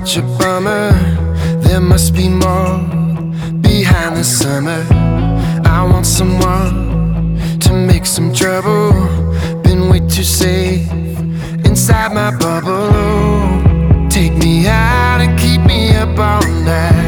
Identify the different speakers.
Speaker 1: such a bummer. There must be more behind the summer. I want someone to make some trouble. Been way too safe inside my bubble. Oh, take me out and keep me up all night.